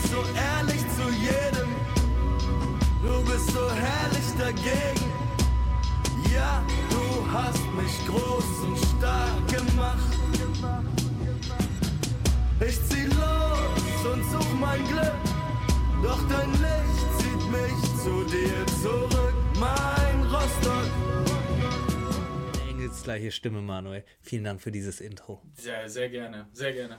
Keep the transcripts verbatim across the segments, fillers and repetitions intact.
so ehrlich zu jedem. Du bist so herrlich dagegen. Ja, du hast mich groß und stark gemacht. Ich zieh los und such mein Glück, doch dein Licht zieht mich zu dir zurück, mein Rostock. Engelsgleiche Stimme, Manuel. Vielen Dank für dieses Intro. Sehr, sehr gerne, sehr gerne.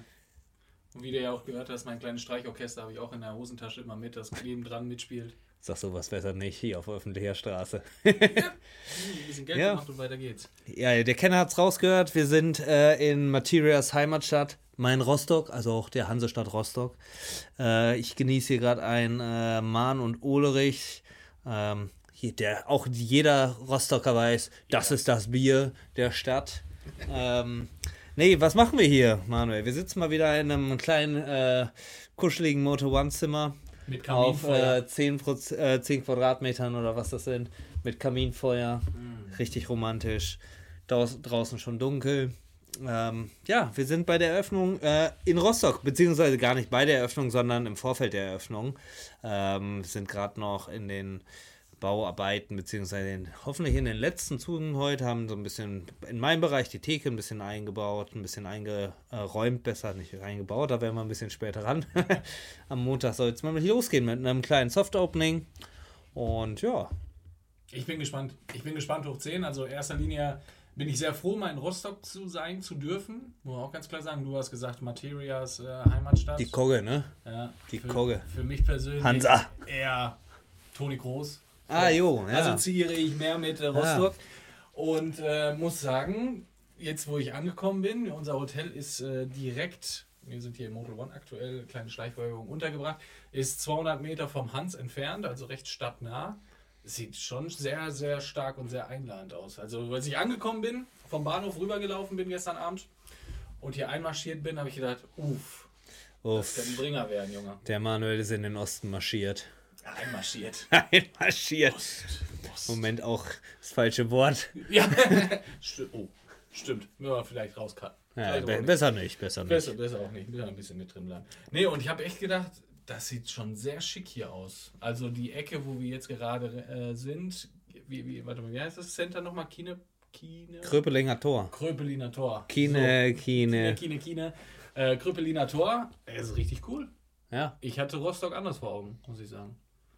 Und wie du ja auch gehört hast, mein kleines Streichorchester habe ich auch in der Hosentasche immer mit, das neben dran mitspielt. Sag sowas besser nicht hier auf öffentlicher Straße. Ja, ein bisschen Geld Ja. gemacht und weiter geht's. Ja, der Kenner hat's rausgehört. Wir sind äh, in Materias Heimatstadt, mein Rostock, also auch der Hansestadt Rostock. Äh, ich genieße hier gerade ein äh, Mahn und Olerich. Ähm, hier, der, auch jeder Rostocker weiß, das ist das Bier der Stadt. ähm, nee, was machen wir hier, Manuel? Wir sitzen mal wieder in einem kleinen, äh, kuscheligen Motor-One-Zimmer. Mit Auf Kaminfeuer. äh, zehn, Proz- äh, zehn Quadratmetern oder was das sind. Mit Kaminfeuer. Mm. Richtig romantisch. Daus- draußen schon dunkel. Ähm, ja, wir sind bei der Eröffnung äh, in Rostock, beziehungsweise gar nicht bei der Eröffnung, sondern im Vorfeld der Eröffnung. Ähm, sind gerade noch in den Bauarbeiten, beziehungsweise in, hoffentlich in den letzten Zügen heute, haben so ein bisschen in meinem Bereich die Theke ein bisschen eingebaut, ein bisschen eingeräumt, besser nicht eingebaut, da werden wir ein bisschen später ran. Am Montag soll es mal losgehen mit einem kleinen Soft-Opening und ja. Ich bin gespannt. Ich bin gespannt hoch zehn. Also in erster Linie bin ich sehr froh, mal in Rostock zu sein, zu dürfen. Muss man auch ganz klar sagen, du hast gesagt, Materias äh, Heimatstadt. Die Kogge, ne? Ja, die für, Kogge. Für mich persönlich Hansa. eher Toni Kroos. Ah, jo, ja. Assoziiere ich mehr mit äh, Rostock. Und äh, muss sagen, jetzt wo ich angekommen bin, unser Hotel ist äh, direkt, wir sind hier im Motel One aktuell, kleine Schleichwerbung untergebracht, ist zweihundert Meter vom Hans entfernt, also recht stadtnah. Sieht schon sehr, sehr stark und sehr einladend aus. Also, als ich angekommen bin, vom Bahnhof rübergelaufen bin gestern Abend und hier einmarschiert bin, habe ich gedacht, uff, das kann ein Bringer werden, Junge. Der Manuel ist in den Osten marschiert. Ja, einmarschiert. Einmarschiert. Ost, Ost. Moment, auch das falsche Wort. Ja, stimmt. Oh, stimmt. Müssen wir vielleicht rauscutten. Ja, Vielleicht be- auch nicht. besser nicht, besser nicht. Besser, besser auch nicht. Müssen wir ein bisschen mit drin bleiben. Nee, und ich habe echt gedacht, das sieht schon sehr schick hier aus. Also die Ecke, wo wir jetzt gerade äh, sind, wie, wie, warte mal, wie heißt das Center nochmal? Kine? Kine? Kröpelinger Tor. Kröpeliner Tor. Kine, So. Kine. Kine, Kine, Kine. Äh, Kröpeliner Tor, er ist richtig cool. Ja. Ich hatte Rostock anders vor Augen, muss ich sagen.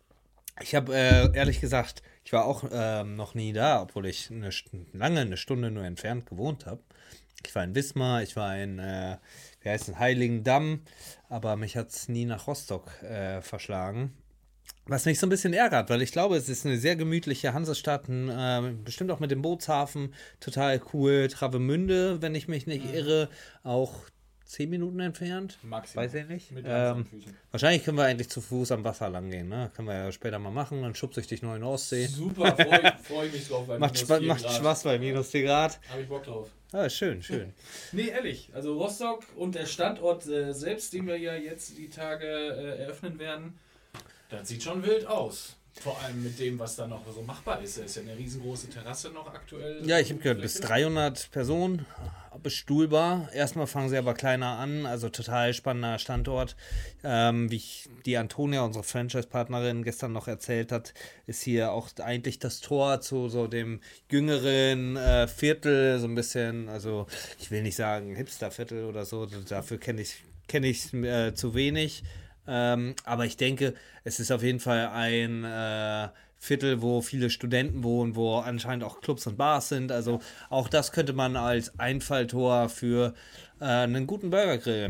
Ich habe äh, ehrlich gesagt, ich war auch ähm, noch nie da, obwohl ich eine, St- lange eine Stunde nur entfernt gewohnt habe. Ich war in Wismar, ich war in, äh, wie heißt es, Heiligendamm, aber mich hat es nie nach Rostock äh, verschlagen. Was mich so ein bisschen ärgert, weil ich glaube, es ist eine sehr gemütliche Hansestadt, ein, äh, bestimmt auch mit dem Bootshafen, total cool. Travemünde, wenn ich mich nicht irre, auch zehn Minuten entfernt. Maximal. Weiß ich nicht. Mit Ähm, Füßen. wahrscheinlich können wir eigentlich zu Fuß am Wasser lang gehen, ne? Können wir ja später mal machen, dann schubse ich dich noch in die Ostsee. Super, freue ich, freu ich mich drauf. Weil Macht, minus Spa vier macht Grad. Spaß bei minus vier Grad. Habe ich Bock drauf. Ah, schön, schön. Nee, ehrlich. Also Rostock und der Standort äh, selbst, den wir ja jetzt die Tage äh, eröffnen werden, das sieht schon wild aus. Vor allem mit dem, was da noch so machbar ist. Da ist ja eine riesengroße Terrasse noch aktuell. Ja, ich habe gehört, bis dreihundert Personen bestuhlbar. Erstmal fangen sie aber kleiner an, also total spannender Standort. Ähm, wie ich, die Antonia, unsere Franchise-Partnerin, gestern noch erzählt hat, ist hier auch eigentlich das Tor zu so dem jüngeren äh, Viertel, so ein bisschen, also ich will nicht sagen Hipster-Viertel oder so, dafür kenne ich kenne ich äh, zu wenig. Ähm, aber ich denke, es ist auf jeden Fall ein äh, Viertel, wo viele Studenten wohnen, wo anscheinend auch Clubs und Bars sind. Also auch das könnte man als Einfalltor für äh, einen guten Burgergrill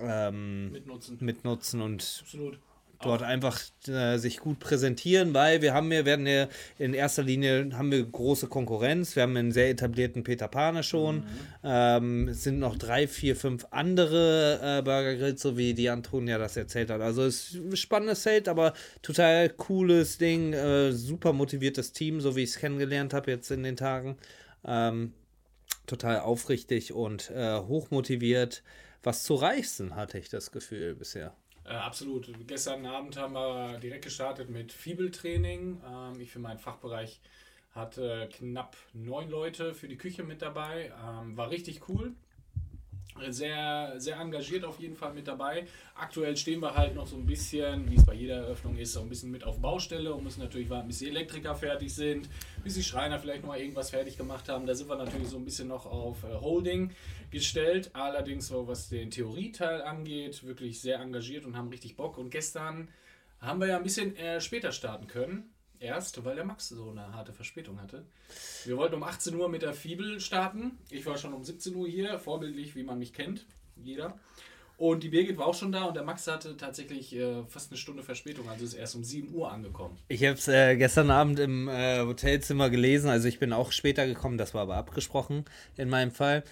ähm, Mitnutzen. mitnutzen und Absolut. dort einfach äh, sich gut präsentieren, weil wir haben hier, werden ja in erster Linie haben wir große Konkurrenz. Wir haben einen sehr etablierten Peter Pane schon. Mhm. Ähm, es sind noch drei, vier, fünf andere äh, Burger Grills, so wie die Antonia das erzählt hat. Also es ist ein spannendes Feld, aber total cooles Ding. Äh, super motiviertes Team, so wie ich es kennengelernt habe jetzt in den Tagen. Ähm, total aufrichtig und äh, hochmotiviert. Was zu reißen, hatte ich das Gefühl bisher. Äh, absolut. Gestern Abend haben wir direkt gestartet mit Fibeltraining. Ähm, ich für meinen Fachbereich hatte knapp neun Leute für die Küche mit dabei. Ähm, war richtig cool. Sehr, sehr engagiert auf jeden Fall mit dabei. Aktuell stehen wir halt noch so ein bisschen, wie es bei jeder Eröffnung ist, so ein bisschen mit auf Baustelle und müssen natürlich warten, bis die Elektriker fertig sind, bis die Schreiner vielleicht noch mal irgendwas fertig gemacht haben. Da sind wir natürlich so ein bisschen noch auf äh, Holding gestellt. Allerdings, so was den Theorieteil angeht, wirklich sehr engagiert und haben richtig Bock. Und gestern haben wir ja ein bisschen äh, später starten können. Erst, weil der Max so eine harte Verspätung hatte. Wir wollten um achtzehn Uhr mit der Fibel starten. Ich war schon um siebzehn Uhr hier, vorbildlich, wie man mich kennt, jeder. Und die Birgit war auch schon da und der Max hatte tatsächlich äh, fast eine Stunde Verspätung, also ist erst um sieben Uhr angekommen. Ich habe es äh, gestern Abend im äh, Hotelzimmer gelesen, also ich bin auch später gekommen, das war aber abgesprochen in meinem Fall.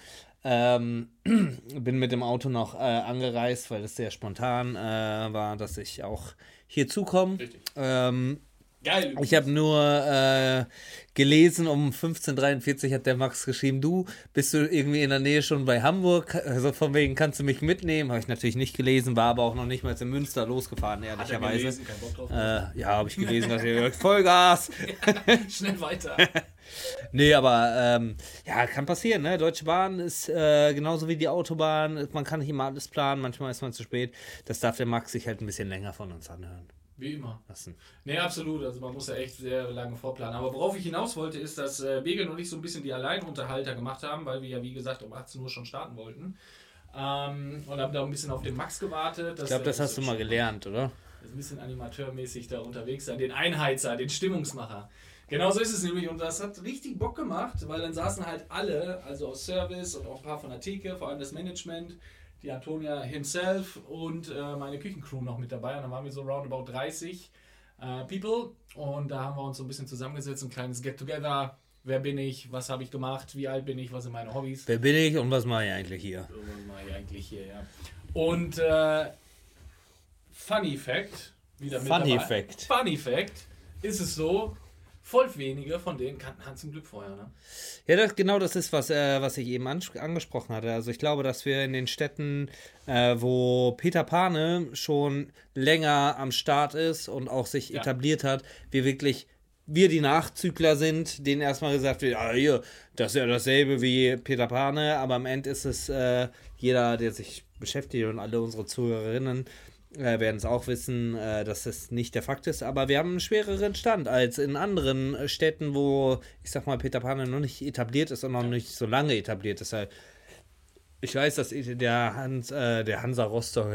Ähm, bin mit dem Auto noch äh, angereist, weil es sehr spontan äh, war, dass ich auch hier zukomme. Richtig. Ähm, Geil. Ich habe nur äh, gelesen, um fünfzehn Uhr dreiundvierzig hat der Max geschrieben, du, bist du irgendwie in der Nähe schon bei Hamburg? Also von wegen, kannst du mich mitnehmen? Habe ich natürlich nicht gelesen, war aber auch noch nicht mal in Münster losgefahren, ehrlicherweise. Hat er gelesen, kein Bock drauf. Äh, ja, habe ich gelesen, dass ihr Vollgas. Ja, schnell weiter. Nee, aber ähm, ja, kann passieren, ne? Deutsche Bahn ist äh, genauso wie die Autobahn, man kann nicht immer alles planen, manchmal ist man zu spät. Das darf der Max sich halt ein bisschen länger von uns anhören. Wie immer. Lassen. Nee, absolut. Also man muss ja echt sehr lange vorplanen. Aber worauf ich hinaus wollte, ist, dass äh, Begel und ich so ein bisschen die Alleinunterhalter gemacht haben, weil wir ja, wie gesagt, um achtzehn Uhr schon starten wollten. Ähm, und haben da ein bisschen auf den Max gewartet. Ich glaube, das hast du mal gelernt, oder? Ist ein bisschen animateurmäßig da unterwegs sein. Den Einheizer, den Stimmungsmacher. Genau so ist es nämlich. Und das hat richtig Bock gemacht, weil dann saßen halt alle, also aus Service und auch ein paar von der Theke, vor allem das Management, die Antonia himself und äh, meine Küchencrew noch mit dabei. Und dann waren wir so roundabout dreißig äh, People. Und da haben wir uns so ein bisschen zusammengesetzt, ein kleines Get-Together. Wer bin ich? Was habe ich gemacht? Wie alt bin ich? Was sind meine Hobbys? Wer bin ich und was mache ich eigentlich hier? So, was mache ich eigentlich hier, ja. Und äh, Funny Fact, wieder mit Funny dabei. Fact. Funny Fact, ist es so, voll wenige von denen kannten Hans zum Glück vorher, ne? Ja, das, genau das ist, was, äh, was ich eben an, angesprochen hatte. Also ich glaube, dass wir in den Städten, äh, wo Peter Pane schon länger am Start ist und auch sich Ja. etabliert hat, wir wirklich, wir die Nachzügler sind, denen erstmal gesagt wird, ah, hier, das ist ja dasselbe wie Peter Pane, aber am Ende ist es äh, jeder, der sich beschäftigt und alle unsere Zuhörerinnen, Äh, werden es auch wissen, äh, dass das nicht der Fakt ist, aber wir haben einen schwereren Stand als in anderen äh, Städten, wo, ich sag mal, Peter Pane noch nicht etabliert ist und noch nicht so lange etabliert ist. Halt. Ich weiß, dass der Hans, äh, der Hansa Rostock,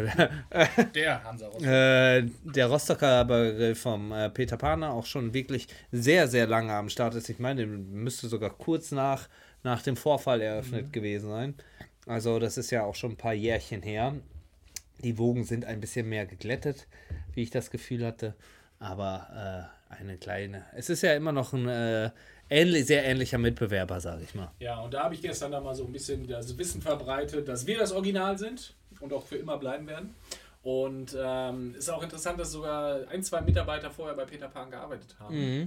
Der Hansa Rostock. äh, der Rostocker Begriff vom äh, Peter Pane auch schon wirklich sehr, sehr lange am Start ist. Ich meine, der müsste sogar kurz nach, nach dem Vorfall eröffnet mhm. gewesen sein. Also das ist ja auch schon ein paar Jährchen her. Die Wogen sind ein bisschen mehr geglättet, wie ich das Gefühl hatte. Aber äh, eine kleine. Es ist ja immer noch ein äh, ähnlich, sehr ähnlicher Mitbewerber, sage ich mal. Ja, und da habe ich gestern da mal so ein bisschen das Wissen verbreitet, dass wir das Original sind und auch für immer bleiben werden. Und ähm, ist auch interessant, dass sogar ein, zwei Mitarbeiter vorher bei Peter Pan gearbeitet haben. Mhm.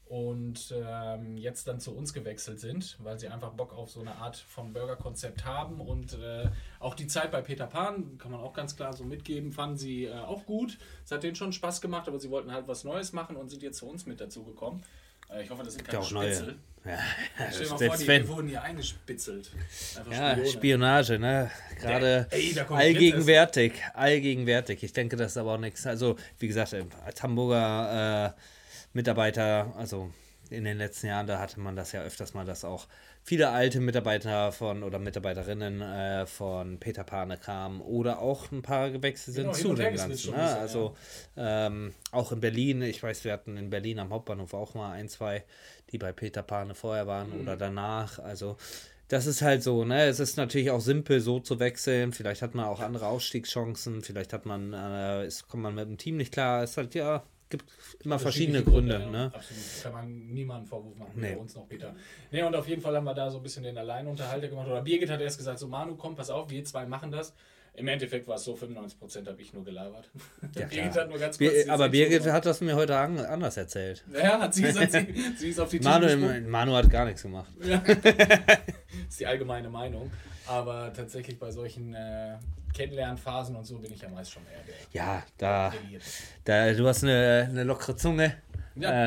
Und ähm, jetzt dann zu uns gewechselt sind, weil sie einfach Bock auf so eine Art von Burger-Konzept haben und äh, auch die Zeit bei Peter Pan, kann man auch ganz klar so mitgeben, fanden sie äh, auch gut. Es hat denen schon Spaß gemacht, aber sie wollten halt was Neues machen und sind jetzt zu uns mit dazu gekommen. Äh, ich hoffe, das sind keine Spitzel. Ja, Stell dir mal vor, die, die wurden hier eingespitzelt. Einfach ja, Spione. Spionage, ne? Gerade Ey, da kommt allgegenwärtig. Allgegenwärtig. Ich denke, das ist aber auch nichts. Also, wie gesagt, als Hamburger äh, Mitarbeiter, also in den letzten Jahren, da hatte man das ja öfters mal, dass auch viele alte Mitarbeiter von oder Mitarbeiterinnen äh, von Peter Pane kamen oder auch ein paar gewechselt sind Genau, zu dem Ganzen. Ne? bisschen, Also ja. ähm, auch in Berlin, ich weiß, wir hatten in Berlin am Hauptbahnhof auch mal ein, zwei, die bei Peter Pane vorher waren mhm. oder danach. Also das ist halt so, ne? Es ist natürlich auch simpel, so zu wechseln. Vielleicht hat man auch andere Ausstiegschancen, vielleicht hat man, äh, ist, kommt man mit dem Team nicht klar. Es ist halt, ja, gibt immer verschiedene Gründe. Gründe, ne? Absolut. Kann man niemanden Vorwurf machen, nee. bei uns noch Peter. Ne, und auf jeden Fall haben wir da so ein bisschen den Alleinunterhalter gemacht. Oder Birgit hat erst gesagt, so Manu, komm, pass auf, wir zwei machen das. Im Endeffekt war es so, fünfundneunzig Prozent habe ich nur gelabert. Ja, Birgit hat nur ganz kurz kurz... Aber Birgit hat das mir heute an, anders erzählt. Ja, hat sie gesagt, sie, sie ist auf die Manu, Tür Manu hat gar nichts gemacht. Ja. Ist die allgemeine Meinung. Aber tatsächlich bei solchen äh, Kennenlernphasen und so bin ich ja meist schon eher der. Ja, da, da du hast eine, eine lockere Zunge. Ja, äh,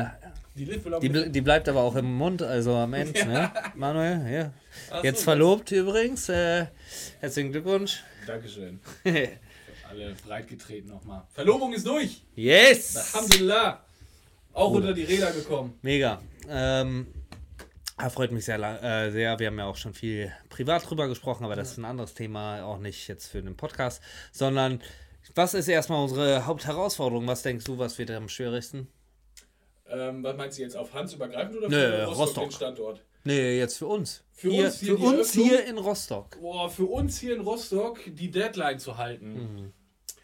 Die Lippe Die, bl- die bleibt aber auch im Mund, also am Ende, Ja. ne? Manuel, ja. Ach Jetzt so, verlobt übrigens. Äh, herzlichen Glückwunsch. Dankeschön. Alle breitgetreten nochmal. Verlobung ist durch. Yes! Alhamdulillah. Auch unter die Räder gekommen. Mega. Ähm, ah, freut mich sehr, lang- äh, sehr. Wir haben ja auch schon viel privat drüber gesprochen, aber das ist ein anderes Thema, auch nicht jetzt für den Podcast, sondern was ist erstmal unsere Hauptherausforderung? Was denkst du, was wird am schwierigsten? Ähm, was meinst du jetzt, auf Hans übergreifend oder Nö, für Rostock, Rostock. den Standort? Nee, jetzt für uns. Für hier, uns hier für die uns Eröffnung? hier in Rostock. Boah, für uns hier in Rostock die Deadline zu halten. Mhm.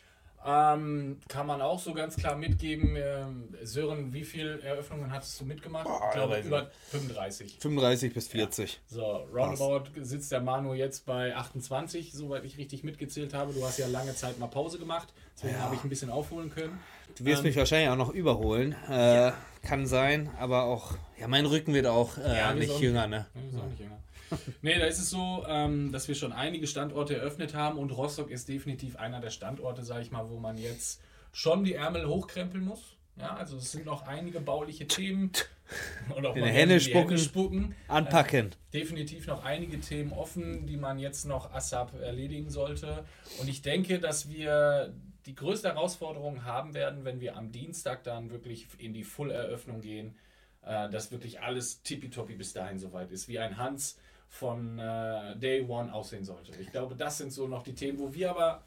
Ähm, kann man auch so ganz klar mitgeben. Ähm, Sören, wie viele Eröffnungen hattest du mitgemacht? Boah, ich glaube weiß ich über fünfunddreißig. fünfunddreißig bis vierzig. So, roundabout sitzt der Manu jetzt bei achtundzwanzig, soweit ich richtig mitgezählt habe. Du hast ja lange Zeit mal Pause gemacht, deswegen Ja. habe ich ein bisschen aufholen können. Du wirst Ähm, mich wahrscheinlich auch noch überholen. Äh, Kann sein, aber auch, ja, mein Rücken wird auch äh, Ja, wir nicht sind auch jünger, ne? Ja, ist auch nicht jünger. Nee, da ist es so, ähm, dass wir schon einige Standorte eröffnet haben und Rostock ist definitiv einer der Standorte, sage ich mal, wo man jetzt schon die Ärmel hochkrempeln muss. Ja, also es sind noch einige bauliche Themen. Oder auch In mal die gerne Hände in die Hände spucken. spucken. Anpacken. Äh, definitiv noch einige Themen offen, die man jetzt noch ASAP erledigen sollte. Und ich denke, dass wir die größte Herausforderung haben werden, wenn wir am Dienstag dann wirklich in die Full-Eröffnung gehen, äh, dass wirklich alles tippitoppi bis dahin soweit ist, wie ein Hans von äh, Day One aussehen sollte. Ich glaube, das sind so noch die Themen, wo wir aber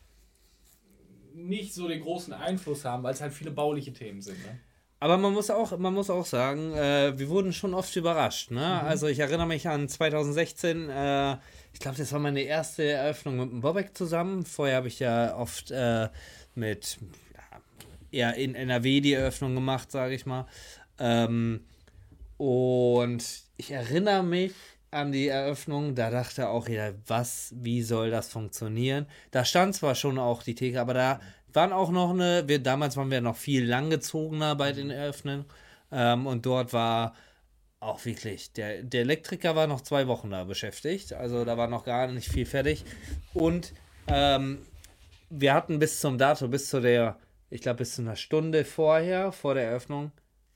nicht so den großen Einfluss haben, weil es halt viele bauliche Themen sind. Ne? Aber man muss auch, man muss auch sagen, äh, wir wurden schon oft überrascht. Ne? Mhm. Also ich erinnere mich an zwanzig sechzehn, äh, ich glaube, das war meine erste Eröffnung mit dem Bobek zusammen. Vorher habe ich ja oft äh, mit ja, eher in N R W die Eröffnung gemacht, sage ich mal. Ähm, und ich erinnere mich an die Eröffnung, da dachte auch jeder, was, wie soll das funktionieren? Da stand zwar schon auch die Theke, aber da waren auch noch eine, wir, damals waren wir noch viel langgezogener bei den Eröffnungen ähm, und dort war auch wirklich, der, der Elektriker war noch zwei Wochen da beschäftigt, also da war noch gar nicht viel fertig und ähm, wir hatten bis zum Datum, bis zu der, ich glaube bis zu einer Stunde vorher, vor der Eröffnung,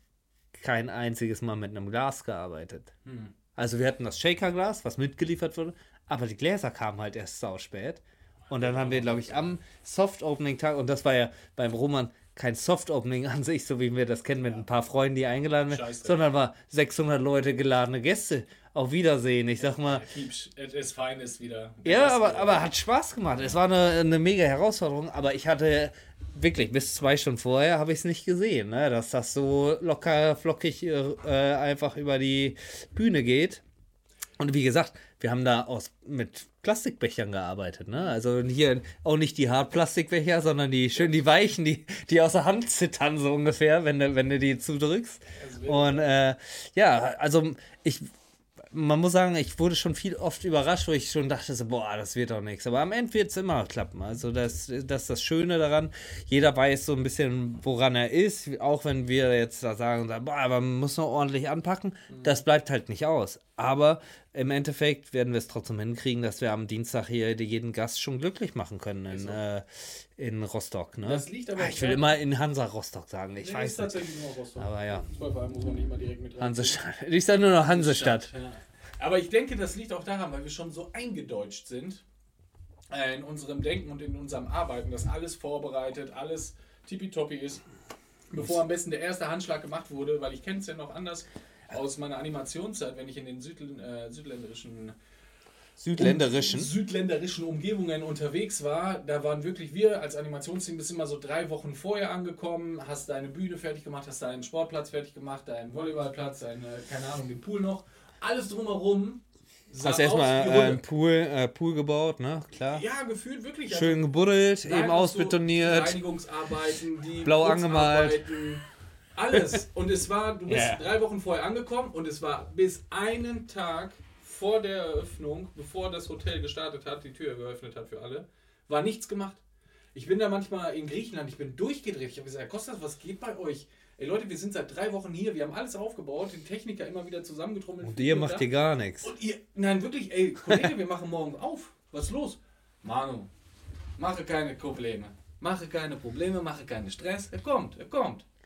kein einziges Mal mit einem Glas gearbeitet. Hm. Also wir hatten das Shakerglas, was mitgeliefert wurde, aber die Gläser kamen halt erst sau spät. Und dann haben wir, glaube ich, am Soft-Opening-Tag, und das war ja beim Roman kein Soft-Opening an sich, so wie wir das kennen mit ein paar Freunden, die eingeladen werden, Scheiße. sondern war sechshundert Leute geladene Gäste. Auf Wiedersehen. Ich sag mal, It is fine ist wieder. ja, aber, aber hat Spaß gemacht. Es war eine, eine mega Herausforderung, aber ich hatte wirklich bis zwei Stunden vorher habe ich es nicht gesehen, ne? Dass das so locker, flockig äh, einfach über die Bühne geht. Und wie gesagt, wir haben da aus, mit Plastikbechern gearbeitet, ne? Also hier auch nicht die Hartplastikbecher, sondern die schön die weichen, die, die aus der Hand zittern so ungefähr, wenn du, wenn du die zudrückst. Und äh, ja, also ich man muss sagen, ich wurde schon viel oft überrascht, wo ich schon dachte, so, boah, das wird doch nichts. Aber am Ende wird es immer klappen. Also das, das ist das Schöne daran. Jeder weiß so ein bisschen, woran er ist. Auch wenn wir jetzt da sagen, boah, aber man muss noch ordentlich anpacken. Das bleibt halt nicht aus. Aber im Endeffekt werden wir es trotzdem hinkriegen, dass wir am Dienstag hier jeden Gast schon glücklich machen können in, äh, in Rostock. Ne? Das liegt aber ah, ich will immer in Hansa Rostock sagen. Ich nee, weiß ist nicht. tatsächlich nur Rostock. Aber ja. Fußballverein muss man nicht mal direkt mit rein. Hansestadt. Ich sage nur noch Hansestadt. Ja. Aber ich denke, das liegt auch daran, weil wir schon so eingedeutscht sind äh, in unserem Denken und in unserem Arbeiten, dass alles vorbereitet, alles tippitoppi ist, bevor am besten der erste Handschlag gemacht wurde, weil ich kenne es ja noch anders aus meiner Animationszeit, wenn ich in den Südl äh, südländischen Südländerischen. Um, südländerischen Umgebungen unterwegs war, da waren wirklich wir als Animationsteam bis immer so drei Wochen vorher angekommen, hast deine Bühne fertig gemacht, hast deinen Sportplatz fertig gemacht, deinen Volleyballplatz, deine, keine Ahnung, den Pool noch. Alles drumherum sah Hast erstmal aus wie äh, Hunde. einen Pool, äh, Pool gebuddelt, ne? Klar. Ja, gefühlt wirklich. Schön gebuddelt, Nein, eben auch ausbetoniert. So Reinigungsarbeiten, die Blau angemalt. Putzarbeiten, alles. Und es war, du bist Yeah. drei Wochen vorher angekommen und es war bis einen Tag vor der Eröffnung, bevor das Hotel gestartet hat, die Tür geöffnet hat für alle, war nichts gemacht. Ich bin da manchmal in Griechenland, ich bin durchgedreht. Ich habe gesagt, Kostas, was geht bei euch? Ey Leute, wir sind seit drei Wochen hier, wir haben alles aufgebaut, den Techniker immer wieder zusammengetrommelt. Und ihr macht ihr gar nichts. Und ihr, nein, wirklich, ey, Kollege, wir machen morgen auf. Was ist los? Manu, mache keine Probleme. Mache keine Probleme, mache keinen Stress. Er kommt, er kommt.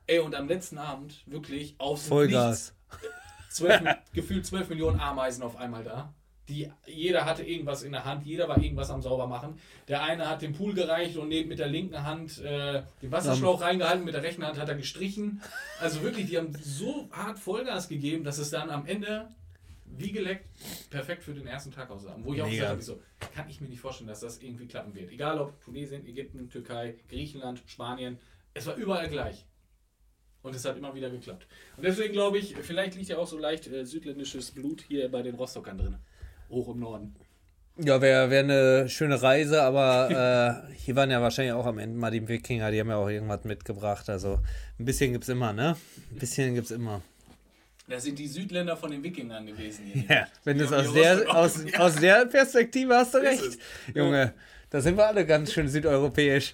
Ey, und am letzten Abend wirklich aufs Vollgas. zwölf, gefühlt zwölf Millionen Ameisen auf einmal da. Die, jeder hatte irgendwas in der Hand, jeder war irgendwas am Saubermachen. Der eine hat den Pool gereicht und mit der linken Hand äh, den Wasserschlauch um. reingehalten, mit der rechten Hand hat er gestrichen. Also wirklich, die haben so hart Vollgas gegeben, dass es dann am Ende, wie geleckt, perfekt für den ersten Tag aussah. Wo ich auch gesagt habe, so, kann ich mir nicht vorstellen, dass das irgendwie klappen wird. Egal ob Tunesien, Ägypten, Türkei, Griechenland, Spanien, es war überall gleich. Und es hat immer wieder geklappt. Und deswegen glaube ich, vielleicht liegt ja auch so leicht äh, südländisches Blut hier bei den Rostockern drin. Hoch im Norden. Ja, wäre wär eine schöne Reise, aber äh, hier waren ja wahrscheinlich auch am Ende mal die Wikinger, die haben ja auch irgendwas mitgebracht. Also ein bisschen gibt's immer, ne? Ein bisschen gibt's immer. Das sind die Südländer von den Wikingern gewesen hier. Ja, wenn du es aus der, aus, ja. aus der Perspektive hast du recht. Junge, ja. Da sind wir alle ganz schön südeuropäisch.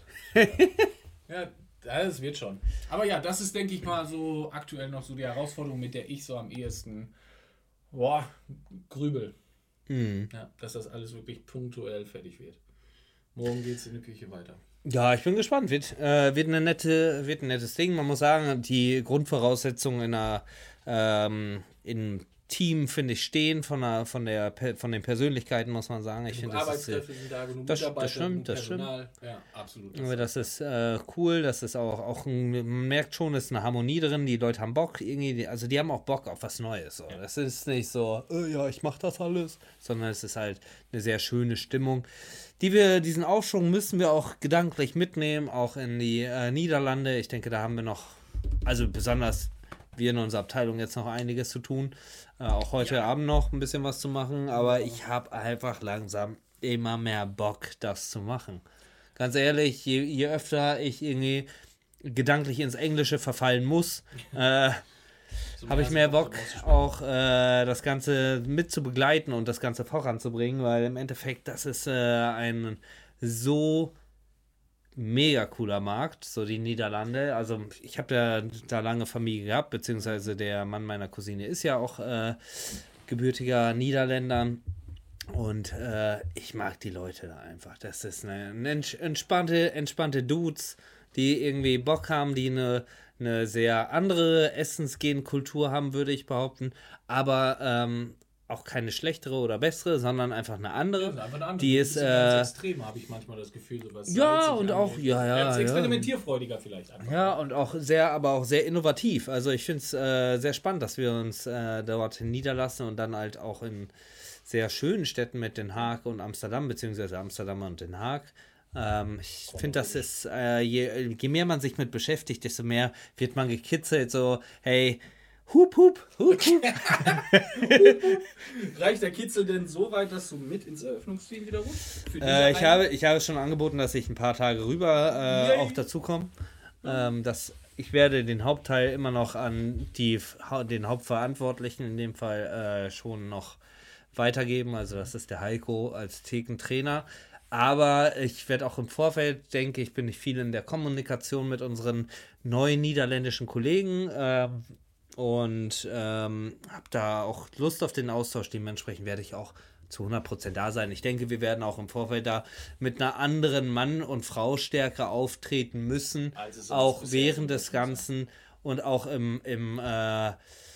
Ja, das wird schon. Aber ja, das ist, denke ich mal, so aktuell noch so die Herausforderung, mit der ich so am ehesten boah, grübel. Mhm. Ja, dass das alles wirklich punktuell fertig wird. Morgen geht es in die Küche weiter. Ja, ich bin gespannt. Wird, äh, wird, eine nette, wird ein nettes Ding. Man muss sagen, die Grundvoraussetzungen in einer, ähm, im Team, finde ich, stehen von, der, von, der, von den Persönlichkeiten, muss man sagen. Ich finde, das ist, Arbeitskräfte sind da, genug das, Mitarbeiter, das stimmt, genug das Personal. stimmt. Ja, absolut. Aber das ist äh, cool, das ist auch, auch ein, man merkt schon, es ist eine Harmonie drin, die Leute haben Bock, irgendwie, also die haben auch Bock auf was Neues. So. Ja. Das ist nicht so, äh, ja, ich mach das alles, sondern es ist halt eine sehr schöne Stimmung, die wir, diesen Aufschwung müssen wir auch gedanklich mitnehmen, auch in die äh, Niederlande. Ich denke, da haben wir noch, also besonders wir in unserer Abteilung jetzt noch einiges zu tun. Äh, auch heute ja. Abend noch ein bisschen was zu machen, aber ich habe einfach langsam immer mehr Bock, das zu machen. Ganz ehrlich, je, je öfter ich irgendwie gedanklich ins Englische verfallen muss, äh, so habe ich mehr Bock, auch äh, das Ganze mit zu begleiten und das Ganze voranzubringen, weil im Endeffekt, das ist äh, ein so mega cooler Markt, so die Niederlande. Also ich habe ja da lange Familie gehabt, beziehungsweise der Mann meiner Cousine ist ja auch äh, gebürtiger Niederländer und äh, ich mag die Leute da einfach. Das ist eine, eine entspannte, entspannte Dudes, die irgendwie Bock haben, die eine, eine sehr andere Essensgen-Kultur haben, würde ich behaupten, aber ähm, auch keine schlechtere oder bessere, sondern einfach eine andere. Ja, einfach eine andere. Die ist äh, extrem, habe ich manchmal das Gefühl, sowas. Ja, und auch ja, ja, ja, experimentierfreudiger vielleicht einfach. Ja, und auch sehr, aber auch sehr innovativ. Also ich finde es äh, sehr spannend, dass wir uns äh, dort niederlassen und dann halt auch in sehr schönen Städten mit Den Haag und Amsterdam, beziehungsweise Amsterdam und Den Haag. Ähm, ich finde, das ist, äh, je, je mehr man sich mit beschäftigt, desto mehr wird man gekitzelt, so, hey, Hup, hup, hup, hup. Reicht der Kitzel denn so weit, dass du mit ins Eröffnungsteam wieder rufst? Äh, ich, habe, ich habe schon angeboten, dass ich ein paar Tage rüber äh, auch dazukomme. Ähm, dass ich werde den Hauptteil immer noch an die, den Hauptverantwortlichen in dem Fall äh, schon noch weitergeben. Also das ist der Heiko als Thekentrainer. Aber ich werde auch im Vorfeld, denke ich, bin ich viel in der Kommunikation mit unseren neuen niederländischen Kollegen. Ähm, Und ähm, habe da auch Lust auf den Austausch. Dementsprechend werde ich auch zu hundert Prozent da sein. Ich denke, wir werden auch im Vorfeld da mit einer anderen Mann- und Frau-Stärke auftreten müssen. Also auch während des Ganzen und auch im, im äh,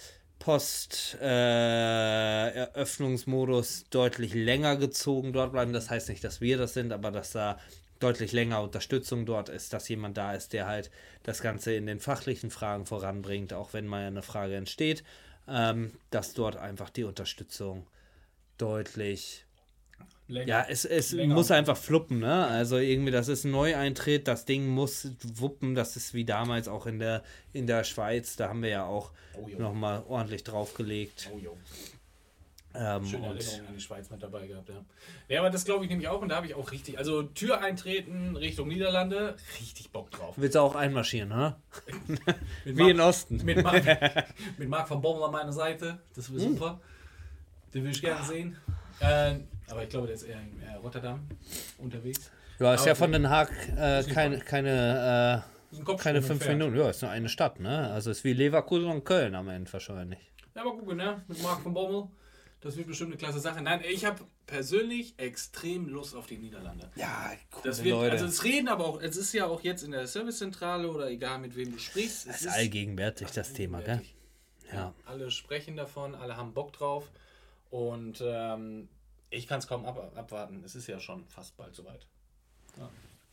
Post-Eröffnungsmodus äh, deutlich länger gezogen dort bleiben. Das heißt nicht, dass wir das sind, aber dass da deutlich länger Unterstützung dort ist, dass jemand da ist, der halt das Ganze in den fachlichen Fragen voranbringt, auch wenn mal eine Frage entsteht, ähm, dass dort einfach die Unterstützung deutlich länger. Ja, es, es muss einfach fluppen, ne? Also irgendwie, das ist ein Neueintritt, das Ding muss wuppen, das ist wie damals auch in der, in der Schweiz, da haben wir ja auch oh, nochmal ordentlich draufgelegt. Oh, Ähm, Schöne Erinnerungen an die Schweiz mit dabei gehabt, ja. Ja, aber das glaube ich nämlich auch und da habe ich auch richtig, also Tür eintreten Richtung Niederlande, richtig Bock drauf. Willst du auch einmarschieren, ne? Wie Marc, in Osten. Mit Marc, mit Marc von Bommel an meiner Seite, das wäre super. Hm. Den will ich gerne sehen. Äh, aber ich glaube, der ist eher in äh, Rotterdam unterwegs. Ja, ist aber ja von Den Haag äh, keine, keine, äh, keine fünf Minuten. Ja, ist nur eine Stadt, ne? Also ist wie Leverkusen und Köln am Ende wahrscheinlich. Ja, mal gucken, ne? Mit Marc von Bommel. Das wird bestimmt eine klasse Sache. Nein, ich habe persönlich extrem Lust auf die Niederlande. Ja, coole Das wird, Leute. also es reden aber auch, es ist ja auch jetzt in der Servicezentrale oder egal mit wem du sprichst. Das ist allgegenwärtig, das Thema, gell? Ja. Alle sprechen davon, alle haben Bock drauf und ähm, ich kann es kaum ab, abwarten. Es ist ja schon fast bald soweit. Ja.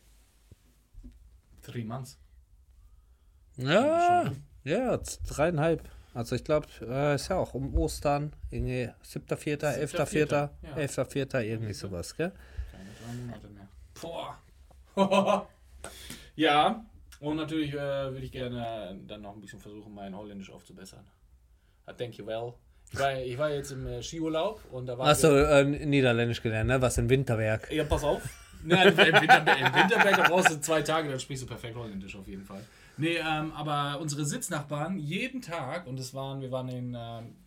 Three months. Ja, ja, dreieinhalb. Also ich glaube, äh, ist ja auch um Ostern, irgendwie siebter vierter, elfter vierter, elfter vierter, irgendwie sowas, gell? Keine drei Monate mehr. Boah. Ja, und natürlich äh, würde ich gerne dann noch ein bisschen versuchen, mein Holländisch aufzubessern. I thank you well. Ich war, ich war jetzt im äh, Skiurlaub und da war. Achso, äh, Niederländisch gelernt, ne? Was im Winterberg. Ja, pass auf. Nein, im Winterberg, im Winterberg da brauchst du zwei Tage, dann sprichst du perfekt Holländisch auf jeden Fall. Nee, ähm, aber unsere Sitznachbarn jeden Tag, und es waren, wir waren in, ähm,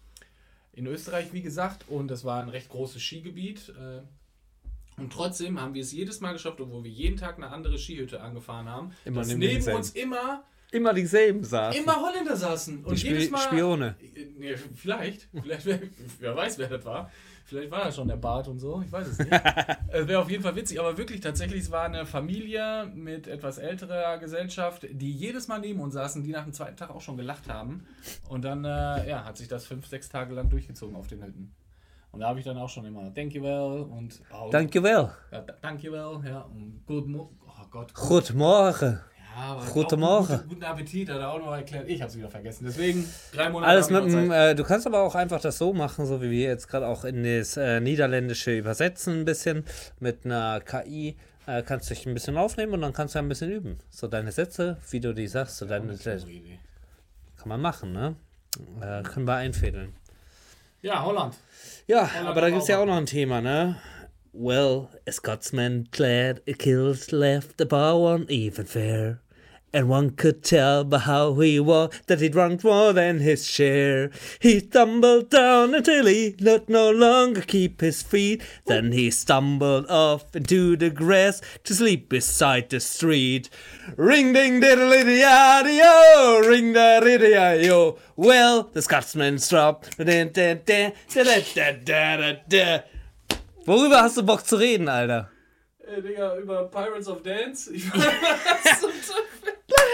in Österreich, wie gesagt, und es war ein recht großes Skigebiet. Äh, und trotzdem haben wir es jedes Mal geschafft, obwohl wir jeden Tag eine andere Skihütte angefahren haben, Immer dass neben neben denselben. uns immer, Immer dieselben saßen. immer Holländer saßen. Und Die jedes Spi- Mal, Spione. Nee, vielleicht, vielleicht wer, wer weiß, wer das war. Vielleicht war das schon der Bart und so, ich weiß es nicht. Es wäre auf jeden Fall witzig, aber wirklich tatsächlich, es war eine Familie mit etwas älterer Gesellschaft, die jedes Mal neben uns saßen, die nach dem zweiten Tag auch schon gelacht haben. Und dann äh, ja, hat sich das fünf, sechs Tage lang durchgezogen auf den Hütten. Und da habe ich dann auch schon immer Thank you well und oh, Danke well. Ja, Thank you well, ja, und Good Morgen. Oh Gott. Guten Morgen. Ja, aber Guten auch Morgen. Guten, guten Appetit hat er auch noch erklärt. Ich habe es wieder vergessen. Deswegen drei Monate. Alles habe mit ich noch dem, Zeit. äh, du kannst aber auch einfach das so machen, so wie wir jetzt gerade auch in das äh, Niederländische übersetzen ein bisschen. Mit einer K I äh, kannst du dich ein bisschen aufnehmen und dann kannst du ein bisschen üben. So deine Sätze, wie du die sagst, so deine Das ist eine gute Idee. kann man machen, ne? Äh, können wir einfädeln. Ja, Holland. Ja, Holland aber da auch gibt es ja noch. auch noch ein Thema, ne? Well, a Scotsman clad a kilt left the bar one even fair. And one could tell by how he walked that he drunk more than his share. He stumbled down until he could no longer keep his feet. Then he stumbled off into the grass to sleep beside the street. Ring ding diddly di yo, ring da di yo. Well, the Scotsman stopped. Da, da, da, da, da, da, da, da. Worüber hast du Bock zu reden, Alter? Ey, Digga, über Pirates of Dance? Ich weiß was zum Teufel.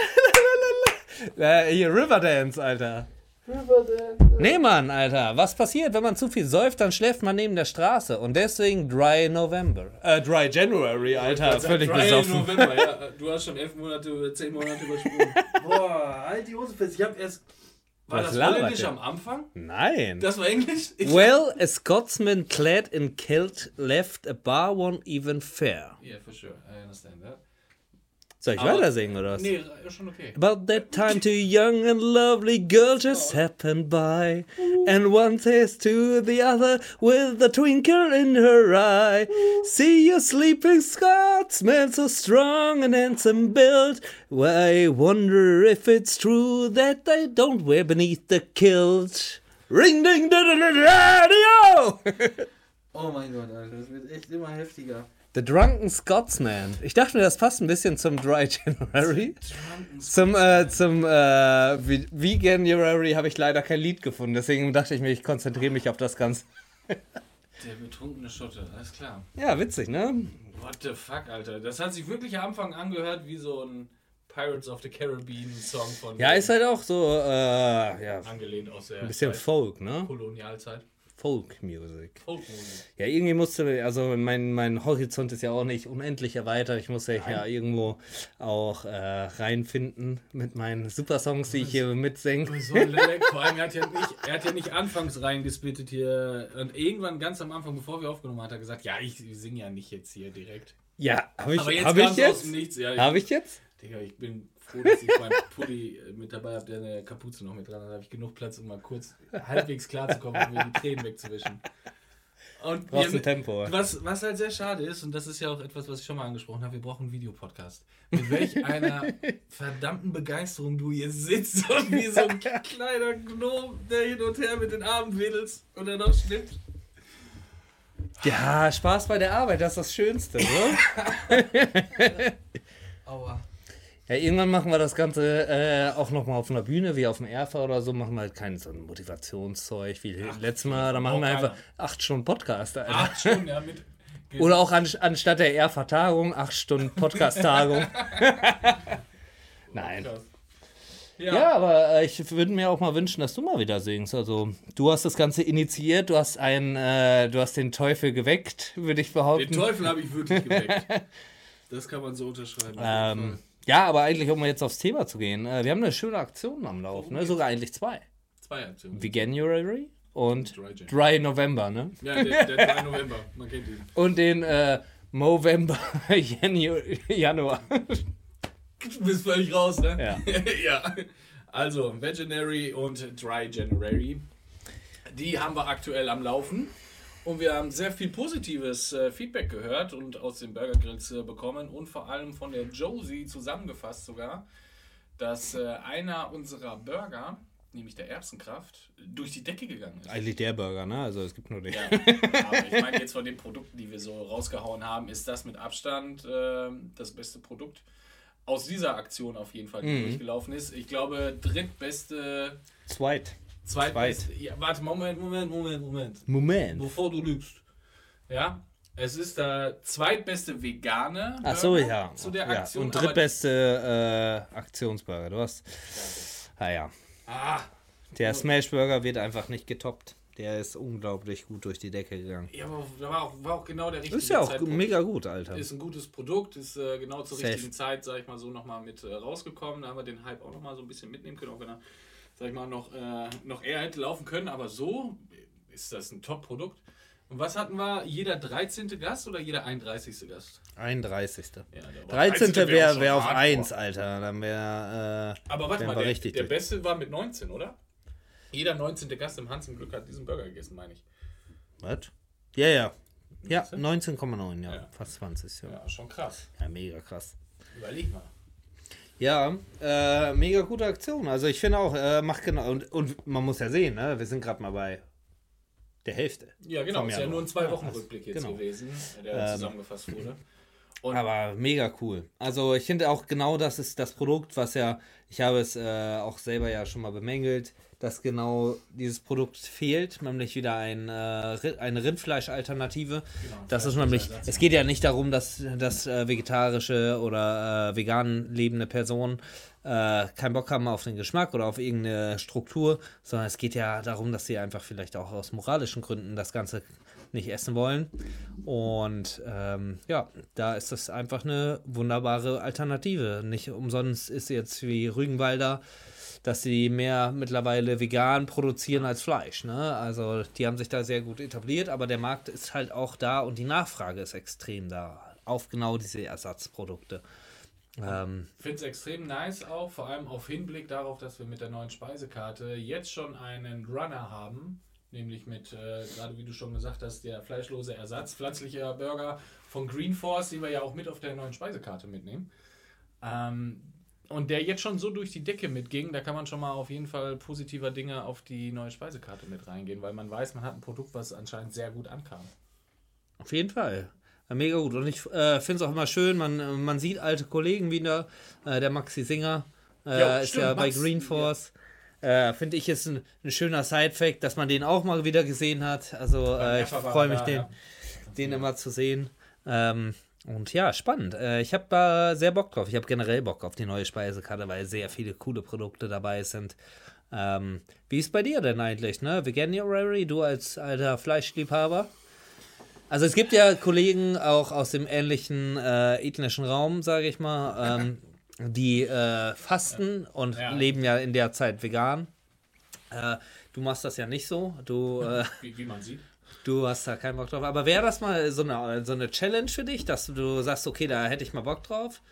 Äh, hier, Riverdance, Alter. Riverdance. Nee, Mann, Alter. Was passiert, wenn man zu viel säuft, dann schläft man neben der Straße. Und deswegen Dry November. Äh, Dry January, Alter. Völlig Dry besoffen. November, ja. Du hast schon elf Monate oder zehn Monate übersprungen. Boah, halt die Hose fest. Ich hab erst... War Was das labert Holländisch der? am Anfang? Nein. Das war Englisch? Ich Well, a Scotsman clad in kilt left a bar one even fair. Yeah, for sure. I understand that. Soll ich Aber- weiter singen, oder was? Nee, schon okay. About that time two young and lovely girls just happened by. And one says to the other with a twinkle in her eye, see you sleeping Scotsman so strong and handsome built. I wonder if it's true that they don't wear beneath the kilt. Ring ding da da da radio. Oh mein Gott, Alter, das wird echt immer heftiger. The Drunken Scotsman. Ich dachte mir, das passt ein bisschen zum Dry January. Zum, äh, zum äh, Vegan January habe ich leider kein Lied gefunden. Deswegen dachte ich mir, ich konzentriere mich auf das Ganze. Der betrunkene Schotte, alles klar. Ja, witzig, ne? What the fuck, Alter. Das hat sich wirklich am Anfang angehört wie so ein Pirates of the Caribbean Song von... Ja, ist halt auch so, äh, ja, angelehnt aus der ein bisschen Zeit- Folk, ne? Kolonialzeit. Folk Music. Folkmusik. Ja, irgendwie musste, also mein, mein Horizont ist ja auch nicht unendlich erweitert. Ich musste ja irgendwo auch äh, reinfinden mit meinen Supersongs, die ich hier mitsinge. So ein Lelek, vor allem, er hat ja nicht, er hat ja nicht anfangs reingespittet hier. Und irgendwann ganz am Anfang, bevor wir aufgenommen haben, hat er gesagt, ja, ich singe ja nicht jetzt hier direkt. Ja, habe ich, Aber jetzt hab ich kam's aus jetzt? dem Nichts. Ja, Habe ich jetzt? Digga, ich bin froh, dass ich meinen Pulli äh, mit dabei habe, der eine Kapuze noch mit dran hat. Da habe ich genug Platz, um mal kurz halbwegs klar zu kommen, um mir die Tränen wegzuwischen. Und Brauchst wir- ein Tempo. Was, was halt sehr schade ist, und das ist ja auch etwas, was ich schon mal angesprochen habe, wir brauchen einen Videopodcast. Mit welch einer verdammten Begeisterung du hier sitzt und wie so ein kleiner Gnome, der hin und her mit den Armen wedelst und dann noch schnippt. Ja, Spaß bei der Arbeit, das ist das Schönste, ne? Aua. Ja, irgendwann machen wir das Ganze äh, auch nochmal auf einer Bühne, wie auf dem Erfa oder so, machen wir halt kein so ein Motivationszeug wie Ach, letztes Mal. Da machen wir einfach acht Stunden Podcast. Alter. Acht Stunden, ja, mit. Oder auch an, anstatt der Erfa-Tagung, acht Stunden Podcast-Tagung. Nein. Ja. ja, aber äh, ich würde mir auch mal wünschen, dass du mal wieder singst. Also, du hast das Ganze initiiert, du hast einen, äh, du hast den Teufel geweckt, würde ich behaupten. Den Teufel habe ich wirklich geweckt. Das kann man so unterschreiben. Ähm, ja, aber eigentlich, um jetzt aufs Thema zu gehen, äh, wir haben eine schöne Aktion am Laufen, ne? Sogar eigentlich zwei. Zwei Aktionen. Veganuary und Dry, Dry November, ne? Ja, der, der Dry November, man kennt ihn. Und den äh, Movember Januar. Du bist völlig raus, ne? Ja. Ja. Also, Veganuary und Dry January, die haben wir aktuell am Laufen. Und wir haben sehr viel positives äh, Feedback gehört und aus den Burger Grills äh, bekommen und vor allem von der Josie zusammengefasst sogar, dass äh, einer unserer Burger, nämlich der Erbsenkraft, durch die Decke gegangen ist. Eigentlich der Burger, ne? Also es gibt nur den. Ja, aber ich meine jetzt von den Produkten, die wir so rausgehauen haben, ist das mit Abstand äh, das beste Produkt. Aus dieser Aktion auf jeden Fall, die mhm. durchgelaufen ist. Ich glaube, drittbeste... Zweit. Zweitbeste... Ja, warte, Moment, Moment, Moment, Moment. Moment. Bevor du lügst. Ja, es ist der zweitbeste vegane Ach so, ja. zu der Aktion. Ja. Und drittbeste äh, Aktionsburger. Du hast... Ah ja. Ah. Der Smashburger wird einfach nicht getoppt. Der ist unglaublich gut durch die Decke gegangen. Ja, aber war auch, war auch genau der richtige Ist ja auch Zeitpunkt. Mega gut, Alter. Ist ein gutes Produkt, ist äh, genau zur Safe. richtigen Zeit, sag ich mal, so nochmal mit äh, rausgekommen. Da haben wir den Hype auch nochmal so ein bisschen mitnehmen können, auch wenn er, sag ich mal, noch, äh, noch eher hätte laufen können. Aber so ist das ein Top-Produkt. Und was hatten wir? Jeder dreizehnte Gast oder jeder einunddreißigste Gast? einunddreißigste Ja, dreizehnte wäre wär auf eins, Alter. Dann wäre äh, Aber warte mal, der, richtig der Beste war mit neunzehn, oder? Jeder neunzehnte Gast im Hans im Glück hat diesen Burger gegessen, meine ich. Was? Ja, ja. Ja, neunzehn Komma neun, ja. ja. Fast zwanzig, ja. Ja, schon krass. Ja, mega krass. Überleg mal. Ja, äh, mega gute Aktion. Also ich finde auch, äh, macht genau, und, und man muss ja sehen, ne? Wir sind gerade mal bei der Hälfte. Ja, genau, ist ja nur ein Zwei-Wochen-Rückblick jetzt genau. gewesen, der ähm, zusammengefasst wurde. Und aber mega cool. Also ich finde auch genau das ist das Produkt, was ja, ich habe es äh, auch selber ja schon mal bemängelt, dass genau dieses Produkt fehlt, nämlich wieder ein, äh, eine Rindfleisch-Alternative. Genau, das ist nämlich, es geht ja nicht darum, dass, dass äh, vegetarische oder äh, vegan lebende Personen äh, keinen Bock haben auf den Geschmack oder auf irgendeine Struktur, sondern es geht ja darum, dass sie einfach vielleicht auch aus moralischen Gründen das Ganze nicht essen wollen. Und ähm, ja, da ist das einfach eine wunderbare Alternative. Nicht umsonst ist jetzt wie Rügenwalder, dass sie mehr mittlerweile vegan produzieren als Fleisch. Ne? Also die haben sich da sehr gut etabliert, aber der Markt ist halt auch da und die Nachfrage ist extrem da auf genau diese Ersatzprodukte. Ähm, ich finde es extrem nice auch, vor allem auf Hinblick darauf, dass wir mit der neuen Speisekarte jetzt schon einen Runner haben, nämlich mit, äh, gerade wie du schon gesagt hast, der fleischlose Ersatz, pflanzlicher Burger von Green Force, den wir ja auch mit auf der neuen Speisekarte mitnehmen. Ähm, und der jetzt schon so durch die Decke mitging, da kann man schon mal auf jeden Fall positiver Dinge auf die neue Speisekarte mit reingehen, weil man weiß, man hat ein Produkt, was anscheinend sehr gut ankam. Auf jeden Fall. Ja, mega gut. Und ich äh, finde es auch immer schön, man, man sieht alte Kollegen wieder, äh, der Maxi Singer äh, ja, ist stimmt, ja bei Max, Green Force. Ja. Äh, finde ich ist ein, ein schöner Side-Fact, dass man den auch mal wieder gesehen hat. Also äh, ich freue mich, da, den, ja. den immer zu sehen. Ähm, und ja, spannend. Äh, ich habe da sehr Bock drauf. Ich habe generell Bock auf die neue Speisekarte, weil sehr viele coole Produkte dabei sind. Ähm, wie ist bei dir denn eigentlich, ne? Veganuary, du als alter Fleischliebhaber? Also es gibt ja Kollegen auch aus dem ähnlichen äh, ethnischen Raum, sage ich mal, ähm, die äh, fasten und ja. leben ja in der Zeit vegan. Äh, du machst das ja nicht so. Du, äh, wie, wie man sieht. Du hast da keinen Bock drauf. Aber wäre das mal so eine, so eine Challenge für dich, dass du sagst, okay, da hätte ich mal Bock drauf?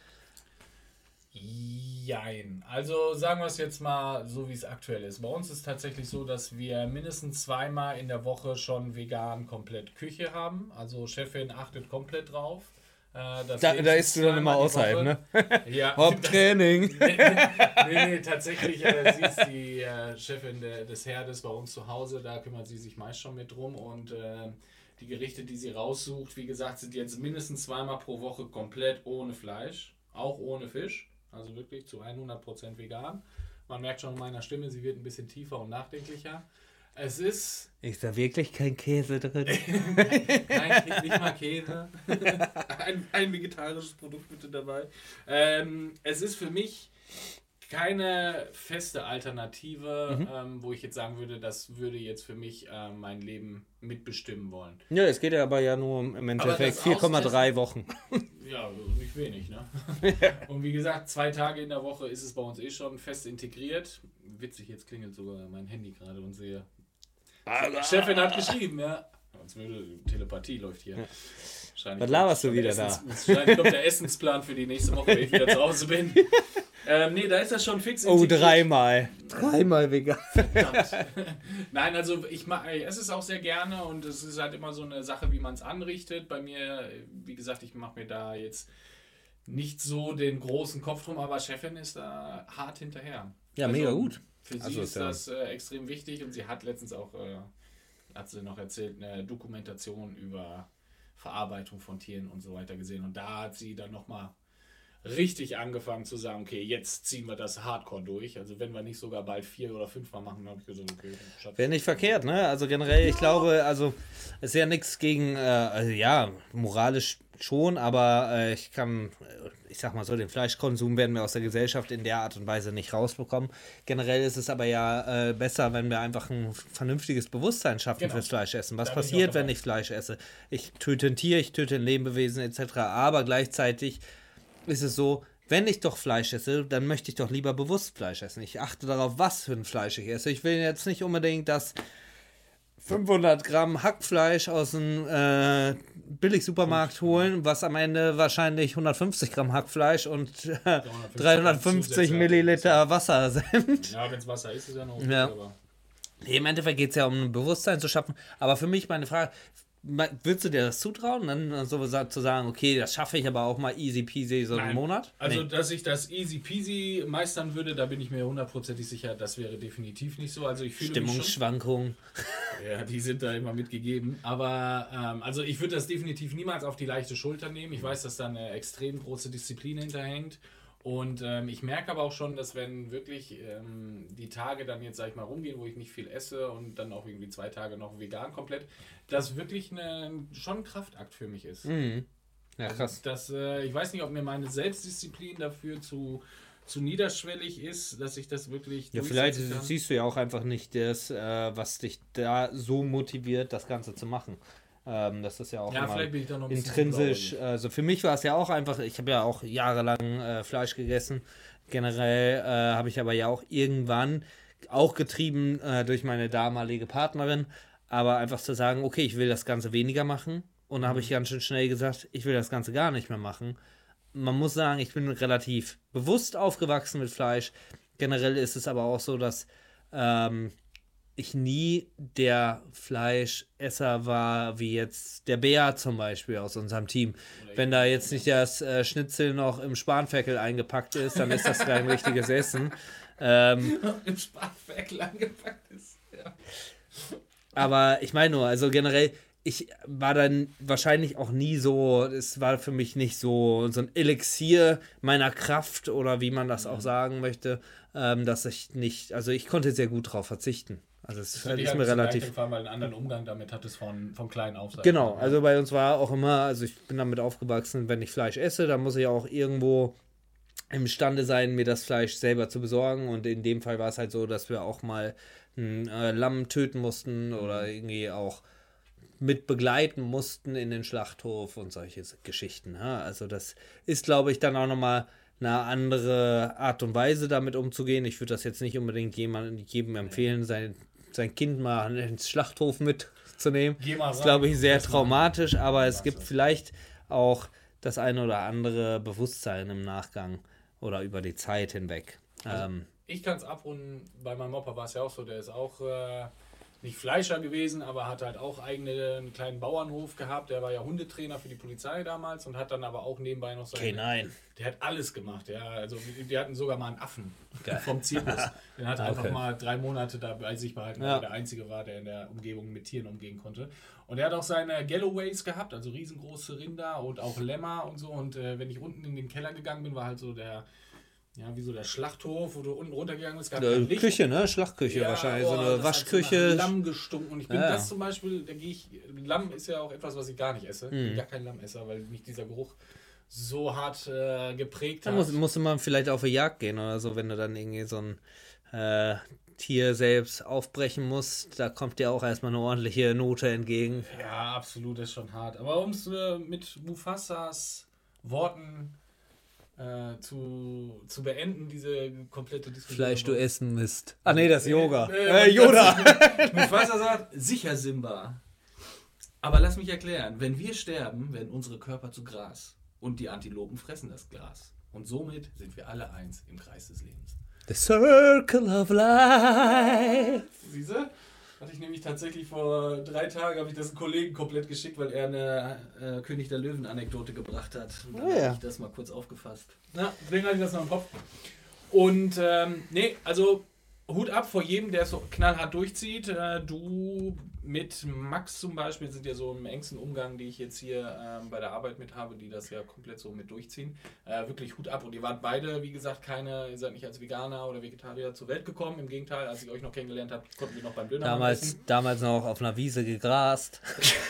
Jein. Also sagen wir es jetzt mal so, wie es aktuell ist. Bei uns ist es tatsächlich so, dass wir mindestens zweimal in der Woche schon vegan komplett Küche haben. Also Chefin achtet komplett drauf. Äh, da, da isst du dann immer außerhalb, ne? Ja. Haupttraining. nee, nee, nee, tatsächlich, äh, sie ist die äh, Chefin de, des Herdes bei uns zu Hause. Da kümmert sie sich meist schon mit drum. Und äh, die Gerichte, die sie raussucht, wie gesagt, sind jetzt mindestens zweimal pro Woche komplett ohne Fleisch. Auch ohne Fisch. Also wirklich zu hundert Prozent vegan. Man merkt schon in meiner Stimme, sie wird ein bisschen tiefer und nachdenklicher. Es ist... Ist da wirklich kein Käse drin? Nein, nicht mal Käse. ein, ein vegetarisches Produkt bitte dabei. Ähm, es ist für mich keine feste Alternative, mhm. ähm, wo ich jetzt sagen würde, das würde jetzt für mich äh, mein Leben mitbestimmen wollen. Ja, es geht ja aber ja nur im Endeffekt vier Komma drei Wochen. Ja, nicht wenig, ne? Und wie gesagt, zwei Tage in der Woche ist es bei uns eh schon fest integriert. Witzig, jetzt klingelt sogar mein Handy gerade und sehe... Die Chefin hat geschrieben, ja. Sonst würde Telepathie läuft hier. Ja. Was laberst du wieder Essens, da? Wahrscheinlich kommt der Essensplan für die nächste Woche, wenn ich wieder zu Hause bin. ähm, nee, da ist das schon fix integriert. Oh, dreimal. Dreimal vegan. Verdammt. Nein, also ich mag, ich esse es auch sehr gerne und es ist halt immer so eine Sache, wie man es anrichtet. Bei mir, wie gesagt, ich mache mir da jetzt nicht so den großen Kopf drum, aber Chefin ist da hart hinterher. Ja, also, mega gut. Für sie also ist ja das äh, extrem wichtig und sie hat letztens auch, äh, hat sie noch erzählt, eine Dokumentation über Verarbeitung von Tieren und so weiter gesehen. Und da hat sie dann nochmal richtig angefangen zu sagen, okay, jetzt ziehen wir das Hardcore durch. Also wenn wir nicht sogar bald vier oder fünfmal machen, dann habe ich gesagt, okay, Schatz. Wäre nicht verkehrt, ne? Also generell, ich ja. glaube, also es ist ja nichts gegen, äh, also ja, moralisch schon, aber äh, ich kann, ich sag mal so, den Fleischkonsum werden wir aus der Gesellschaft in der Art und Weise nicht rausbekommen. Generell ist es aber ja äh, besser, wenn wir einfach ein vernünftiges Bewusstsein schaffen genau. fürs Fleischessen. Was da passiert, ich wenn ich Fleisch esse? Ich töte ein Tier, ich töte ein Lebewesen et cetera. Aber gleichzeitig ist es so, wenn ich doch Fleisch esse, dann möchte ich doch lieber bewusst Fleisch essen. Ich achte darauf, was für ein Fleisch ich esse. Ich will jetzt nicht unbedingt das fünfhundert Gramm Hackfleisch aus dem äh, Billigsupermarkt holen, was am Ende wahrscheinlich hundertfünfzig Gramm Hackfleisch und äh, dreihundertfünfzig Milliliter Wasser sind. Ja, wenn es Wasser ist, ist es ja noch ja. gut, aber... Nee, im Endeffekt geht es ja um ein Bewusstsein zu schaffen. Aber für mich meine Frage, würdest du dir das zutrauen, dann so zu sagen, okay, das schaffe ich aber auch mal easy peasy so einen Monat? Also, nee. Dass ich das easy peasy meistern würde, da bin ich mir hundertprozentig sicher, das wäre definitiv nicht so. Also ich fühle Stimmungsschwankungen. Ja, die sind da immer mitgegeben. Aber ähm, also ich würde das definitiv niemals auf die leichte Schulter nehmen. Ich weiß, dass da eine extrem große Disziplin hinterhängt. Und ähm, ich merke aber auch schon, dass wenn wirklich ähm, die Tage dann jetzt, sag ich mal, rumgehen, wo ich nicht viel esse und dann auch irgendwie zwei Tage noch vegan komplett, das wirklich eine, schon ein Kraftakt für mich ist. Mhm. Ja, krass. Also das, äh, ich weiß nicht, ob mir meine Selbstdisziplin dafür zu, zu niederschwellig ist, dass ich das wirklich ja, vielleicht kann. Siehst du ja auch einfach nicht das, äh, was dich da so motiviert, das Ganze zu machen. Ähm, das ist ja auch ja, immer bin ich da noch ein intrinsisch. Also für mich war es ja auch einfach, ich habe ja auch jahrelang äh, Fleisch gegessen. Generell äh, habe ich aber ja auch irgendwann, auch getrieben äh, durch meine damalige Partnerin, aber einfach zu sagen, okay, ich will das Ganze weniger machen. Und dann habe ich ganz schön schnell gesagt, ich will das Ganze gar nicht mehr machen. Man muss sagen, ich bin relativ bewusst aufgewachsen mit Fleisch. Generell ist es aber auch so, dass ähm, ich nie der Fleischesser war, wie jetzt der Bär zum Beispiel aus unserem Team. Wenn da jetzt nicht das äh, Schnitzel noch im Spanferkel eingepackt ist, dann ist das kein richtiges Essen. Ähm, Im Spanferkel eingepackt ist, ja. Aber ich meine nur, also generell, ich war dann wahrscheinlich auch nie so, es war für mich nicht so, so ein Elixier meiner Kraft oder wie man das auch sagen möchte, ähm, dass ich nicht, also ich konnte sehr gut drauf verzichten. Also es das ist mir relativ... Fall, weil einen anderen Umgang damit hattest von, von klein auf. Genau, also bei uns war auch immer, also ich bin damit aufgewachsen, wenn ich Fleisch esse, dann muss ich auch irgendwo imstande sein, mir das Fleisch selber zu besorgen, und in dem Fall war es halt so, dass wir auch mal ein äh, Lamm töten mussten oder irgendwie auch mit begleiten mussten in den Schlachthof und solche Geschichten. Ja? Also das ist, glaube ich, dann auch nochmal eine andere Art und Weise, damit umzugehen. Ich würde das jetzt nicht unbedingt jemandem, jedem empfehlen, sein, sein Kind mal ins Schlachthof mitzunehmen. Das ist, glaube ich, sehr traumatisch, aber es gibt vielleicht auch das eine oder andere Bewusstsein im Nachgang oder über die Zeit hinweg. Also ähm, ich kann es abrunden, bei meinem Opa war es ja auch so, der ist auch äh, nicht Fleischer gewesen, aber hat halt auch eigene, einen kleinen Bauernhof gehabt. Der war ja Hundetrainer für die Polizei damals und hat dann aber auch nebenbei noch seine... Okay, nein. Der hat alles gemacht, ja. Also die hatten sogar mal einen Affen Geil. vom Zirkus. Den hat er Okay. einfach mal drei Monate da bei sich behalten, weil Ja. er der Einzige war, der in der Umgebung mit Tieren umgehen konnte. Und er hat auch seine Galloways gehabt, also riesengroße Rinder und auch Lämmer und so. Und äh, wenn ich unten in den Keller gegangen bin, war halt so der... ja, wie so der Schlachthof, wo du unten runtergegangen bist. Gab Äh, Küche, ne? Schlachtküche ja, wahrscheinlich, oh, so eine das Waschküche. Hat so nach Lamm gestunken. Und ich bin ja. das zum Beispiel, da gehe ich, Lamm ist ja auch etwas, was ich gar nicht esse. Ich bin Mhm. gar kein Lamesser, weil mich dieser Geruch so hart äh, geprägt Da hat. muss, musste man vielleicht auf die Jagd gehen oder so, wenn du dann irgendwie so ein äh, Tier selbst aufbrechen musst. Da kommt dir auch erstmal eine ordentliche Note entgegen. Ja, absolut, das ist schon hart. Aber um es äh, mit Mufasas Worten äh, zu, zu beenden, diese komplette Diskussion. Fleisch du essen Mist. Ah nee, das ist Yoga. Äh, Äh, Yoda. Mufasa sagt, sicher Simba. Aber lass mich erklären, wenn wir sterben, werden unsere Körper zu Gras. Und die Antilopen fressen das Gras. Und somit sind wir alle eins im Kreis des Lebens. The Circle of Life. Siehst du? Hatte ich nämlich tatsächlich vor drei Tagen, habe ich das einem Kollegen komplett geschickt, weil er eine äh, König der Löwen-Anekdote gebracht hat. Und dann Oh ja. habe ich das mal kurz aufgefasst. Na, deswegen hatte ich das noch im Kopf. Und ähm, nee, also Hut ab vor jedem, der es so knallhart durchzieht. Äh, du mit Max zum Beispiel sind ja so im engsten Umgang, die ich jetzt hier ähm, bei der Arbeit mit habe, die das ja komplett so mit durchziehen. Äh, wirklich Hut ab. Und ihr wart beide, wie gesagt, keine, ihr seid nicht als Veganer oder Vegetarier zur Welt gekommen. Im Gegenteil, als ich euch noch kennengelernt habe, konnten wir noch beim Döner Damals, essen. damals noch auf einer Wiese gegrast.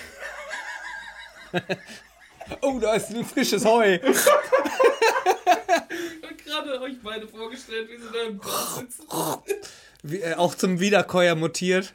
Oh, da ist ein frisches Heu. Ich habe gerade euch beide vorgestellt, wie sie da im Bad sitzen. Wie, äh, auch zum Wiederkäuer mutiert.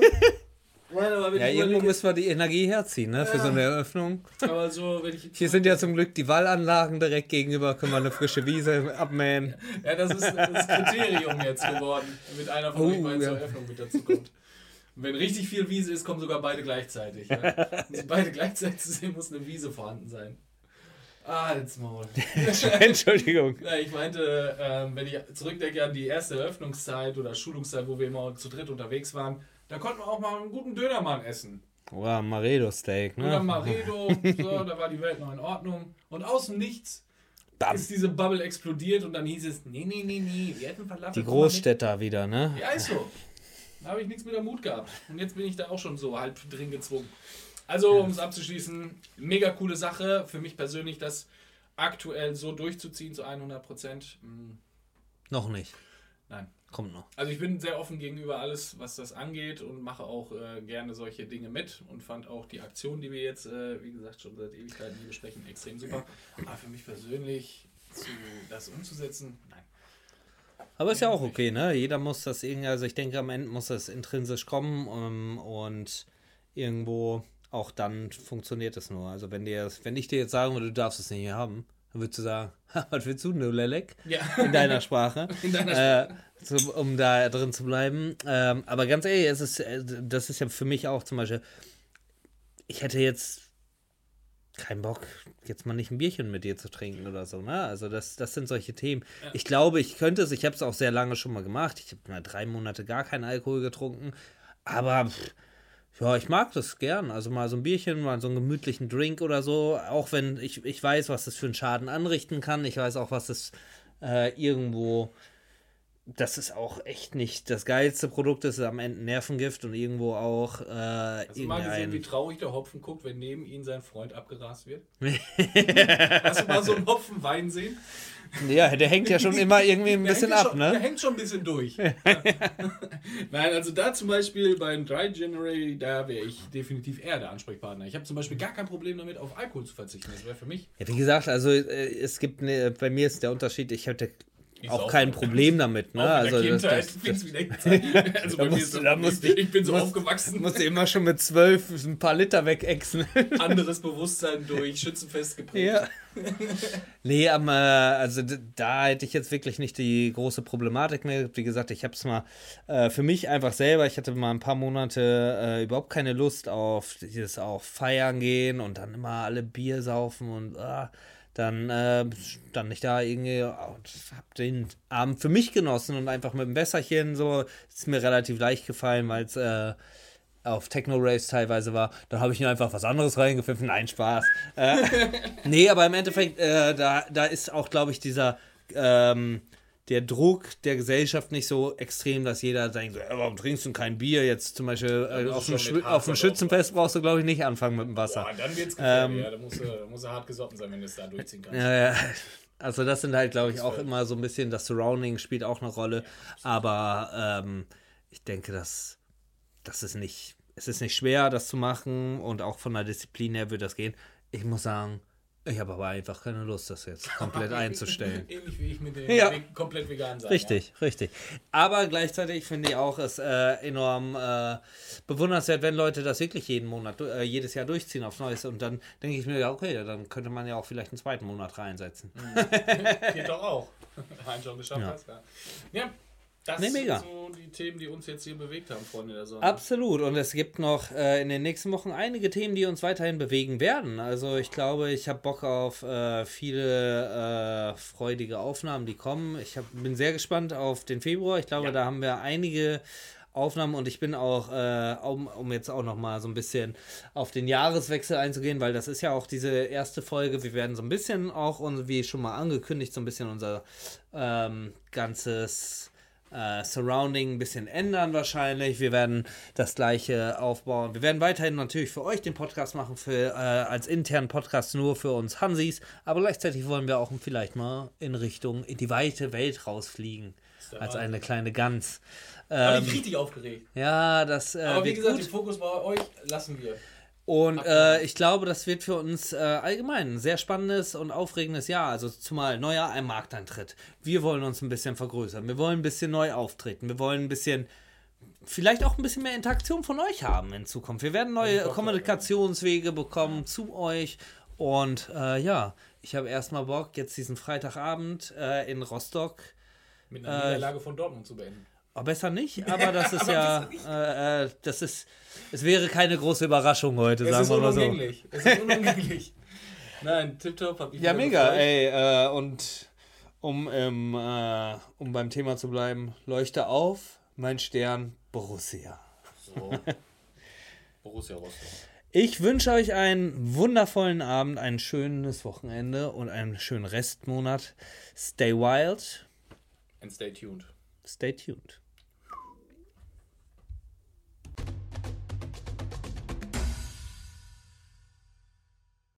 Nein, aber wenn Ja, ich irgendwo überlege, müssen wir die Energie herziehen, ne? Für Ja. so eine Eröffnung. aber so, wenn ich Hier sind ja zum Glück die Wallanlagen direkt gegenüber, können wir eine frische Wiese abmähen. ja, das ist das Kriterium jetzt geworden, damit einer von Oh, euch beiden ja. zur Eröffnung mit dazu kommt. Und wenn richtig viel Wiese ist, kommen sogar beide gleichzeitig. Ja? Um sie beide gleichzeitig zu sehen, muss eine Wiese vorhanden sein. Ah, jetzt Maul. Entschuldigung. Ja, ich meinte, ähm, wenn ich zurückdenke an die erste Eröffnungszeit oder Schulungszeit, wo wir immer zu dritt unterwegs waren, da konnten wir auch mal einen guten Dönermann essen. Wow, Maredo-Steak, Oder ne? Maredo, so, da war die Welt noch in Ordnung. Und aus dem Nichts Bam. ist diese Bubble explodiert und dann hieß es, nee, nee, nee, nee, wir hätten Falafel. Die komm mal mit. Großstädter wieder, ne? Ja, ist so. Da habe ich nichts mit der Mut gehabt. Und jetzt bin ich da auch schon so halb drin gezwungen. Also, um es abzuschließen, mega coole Sache. Für mich persönlich, das aktuell so durchzuziehen zu hundert Prozent. Noch nicht. Nein. Kommt noch. Also ich bin sehr offen gegenüber alles, was das angeht und mache auch äh, gerne solche Dinge mit und fand auch die Aktion, die wir jetzt, äh, wie gesagt, schon seit Ewigkeiten hier besprechen, extrem super. Aber für mich persönlich, zu, das umzusetzen, nein. Aber ist ja auch okay, ne? Jeder muss das irgendwie, also ich denke, am Ende muss das intrinsisch kommen um, und irgendwo auch dann funktioniert es nur. Also wenn dir, wenn ich dir jetzt sagen würde, du darfst es nicht mehr haben, dann würdest du sagen, was willst du, ne Lelek? Ja. In deiner Sprache. In deiner Sprache. Äh, so, um da drin zu bleiben. Ähm, aber ganz ehrlich, es ist, äh, das ist ja für mich auch zum Beispiel, ich hätte jetzt keinen Bock, jetzt mal nicht ein Bierchen mit dir zu trinken oder so, ne? Also das, das sind solche Themen. Ja. Ich glaube, ich könnte es, ich habe es auch sehr lange schon mal gemacht. Ich habe mal drei Monate gar keinen Alkohol getrunken. Aber pff, ja, ich mag das gern. Also mal so ein Bierchen, mal so einen gemütlichen Drink oder so. Auch wenn ich, ich weiß, was das für einen Schaden anrichten kann. Ich weiß auch, was das äh, irgendwo... Das ist auch echt nicht das geilste Produkt, das ist am Ende Nervengift und irgendwo auch äh, Hast du mal gesehen, irgendein... wie traurig der Hopfen guckt, wenn neben ihm sein Freund abgerast wird? Hast du mal so einen Hopfen Wein sehen? Ja, der hängt ja schon immer irgendwie ein Der bisschen hängt ja ab, schon, ne? Der hängt schon ein bisschen durch. Ja. Nein, also da zum Beispiel beim Dry January, da wäre ich definitiv eher der Ansprechpartner. Ich habe zum Beispiel gar kein Problem damit, auf Alkohol zu verzichten. Das wäre für mich... Ja, wie gesagt, also äh, es gibt, ne, bei mir ist der Unterschied, ich hätte Ich auch sauf- kein Problem damit, ne? Auch in Also der das, Kindheit das, fing's das, wieder an. Also bei Da mir musst ist du- das da nicht- musst du- ich bin so musst- aufgewachsen. musste immer schon mit zwölf ein paar Liter wegexen. Anderes Bewusstsein durch Schützenfest geprägt. Ja. Nee, aber also d- da hätte ich jetzt wirklich nicht die große Problematik mehr. Wie gesagt, ich habe es mal äh, für mich einfach selber, ich hatte mal ein paar Monate äh, überhaupt keine Lust auf dieses auch feiern gehen und dann immer alle Bier saufen und ah, dann äh, stand ich da irgendwie und hab den Abend für mich genossen und einfach mit einem Wässerchen so, ist mir relativ leicht gefallen, weil es äh, auf Techno-Race teilweise war, dann habe ich mir einfach was anderes reingepfiffen. Nein, Spaß. Äh, nee, aber im Endeffekt, äh, da, da ist auch, glaube ich, dieser ähm, der Druck der Gesellschaft nicht so extrem, dass jeder denkt, äh, warum trinkst du kein Bier? Jetzt zum Beispiel äh, musst auf, du dem, schon mit Schwi- auf dem Hardcore Schützenfest brauchst du, glaube ich, nicht anfangen mit dem Wasser. Boah, dann wird's gefährlich. Ähm, ja, da musst du, musst du hart gesotten sein, wenn du es da durchziehen kannst. Ja, ja. Also das sind halt, glaube ich, auch immer so ein bisschen, das Surrounding spielt auch eine Rolle. Aber ähm, ich denke, dass das ist nicht, es ist nicht schwer, das zu machen und auch von der Disziplin her wird das gehen. Ich muss sagen, ich habe aber einfach keine Lust, das jetzt komplett einzustellen. Ähnlich wie ich mit dem Ja. komplett vegan sein. Richtig, ja. richtig. Aber gleichzeitig finde ich auch es äh, enorm äh, bewundernswert, wenn Leute das wirklich jeden Monat, äh, jedes Jahr durchziehen aufs Neues. Und dann denke ich mir, ja, okay, dann könnte man ja auch vielleicht einen zweiten Monat reinsetzen. Mhm. Geht doch auch. Einen schon geschafft Ja. hast, ja. Ja, das Nee, mega. sind so die Themen, die uns jetzt hier bewegt haben, Freunde der Sonne. Absolut. Und es gibt noch äh, in den nächsten Wochen einige Themen, die uns weiterhin bewegen werden. Also ich glaube, ich habe Bock auf äh, viele äh, freudige Aufnahmen, die kommen. Ich hab, bin sehr gespannt auf den Februar. Ich glaube, Ja. da haben wir einige Aufnahmen und ich bin auch, äh, um, um jetzt auch noch mal so ein bisschen auf den Jahreswechsel einzugehen, weil das ist ja auch diese erste Folge. Wir werden so ein bisschen auch, wie schon mal angekündigt, so ein bisschen unser ähm, ganzes Uh, Surrounding ein bisschen ändern wahrscheinlich. Wir werden das gleiche aufbauen. Wir werden weiterhin natürlich für euch den Podcast machen, für äh, als internen Podcast nur für uns Hansis, aber gleichzeitig wollen wir auch vielleicht mal in Richtung in die weite Welt rausfliegen. Als eine kleine Gans. Hab Ähm, ich richtig aufgeregt. ja, das äh, Aber wie wird gesagt, gut. den Fokus bei euch lassen wir. Und äh, ich glaube, das wird für uns äh, allgemein ein sehr spannendes und aufregendes Jahr. Also zumal neuer ein Markteintritt. Wir wollen uns ein bisschen vergrößern. Wir wollen ein bisschen neu auftreten. Wir wollen ein bisschen, vielleicht auch ein bisschen mehr Interaktion von euch haben in Zukunft. Wir werden neue Kommunikationswege bekommen zu euch. Und äh, ja, ich habe erstmal Bock, jetzt diesen Freitagabend äh, in Rostock. Mit einer Äh, Niederlage von Dortmund zu beenden. Oh, besser nicht, aber das ist ja, äh, äh, das ist, es wäre keine große Überraschung heute, Es sagen ist wir mal so. unumgänglich. Es ist unumgänglich. Nein, tipptopp, hab ich Ja, wieder mega, gefreut. ey, äh, und um, im, äh, um beim Thema zu bleiben, leuchte auf, mein Stern, Borussia. So. Borussia Rostock. Ich wünsche euch einen wundervollen Abend, ein schönes Wochenende und einen schönen Restmonat. Stay wild, And stay tuned. stay tuned.